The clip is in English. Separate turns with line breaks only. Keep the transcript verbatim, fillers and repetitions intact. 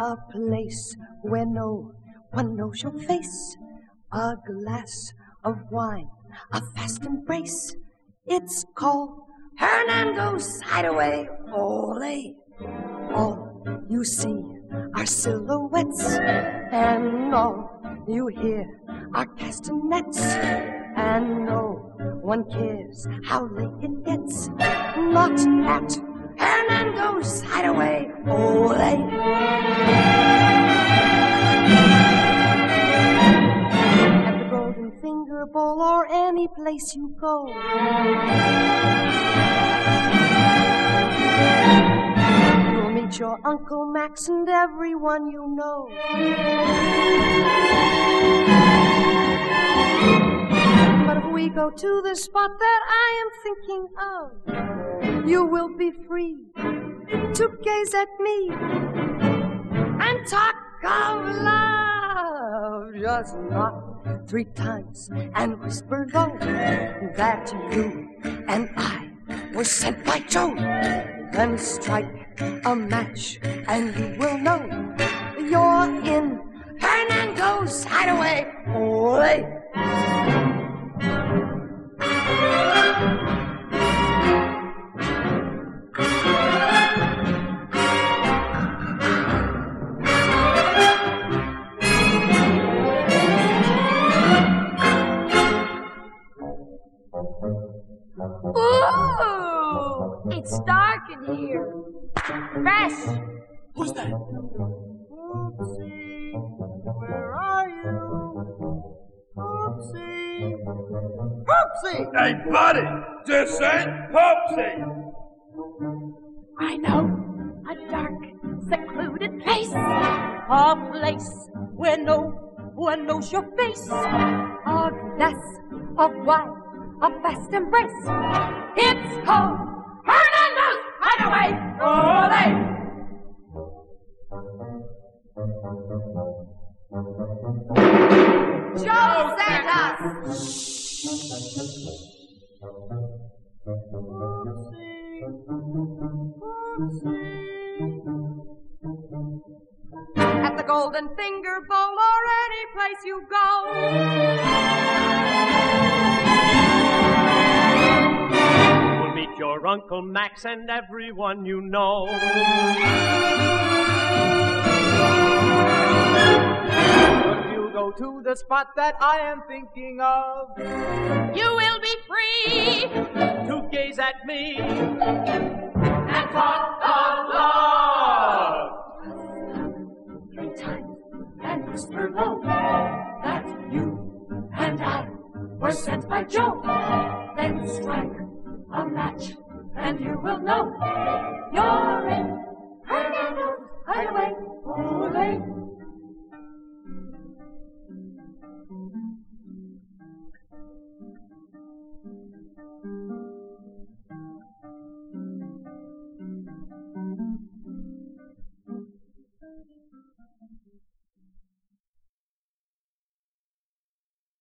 a place where no one knows your face. A glass of wine, a fast embrace. It's called Hernando's Hideaway. Ole. All you see are silhouettes, and all you hear are castanets, and no one cares how late it gets. Not at Hernando's Hideaway. Ole. At the Golden Finger Bowl or any place you go, you'll meet your Uncle Max and everyone you know. But if we go to the spot that I am thinking of, you will be free to gaze at me and talk of love. Just knock three times and whisper low that you and I were sent by Jove. Then strike a match and you will know you're in Hernando's Hideaway. Ole.
Ooh, it's dark in here. Fresh.
Who's that?
Oopsie, where are you? Oopsie. Oopsie!
Hey, buddy, this ain't Popsy.
I know. A dark, secluded place. A place where no one knows your face. A glass of wine, a fast embrace. It's called Hernando's Hideaway. Ole! Joe sent us.
Oopsie. Oopsie.
At the Golden Finger Bowl or any place you go,
you'll meet your Uncle Max and everyone you know.
If you go to the spot that I am thinking of,
you will be free
to gaze at me
and talk of love. Three times and whisper low that you and I were sent by Jove. Then strike a match and you will know you're in Hernando's Hideaway. Ole.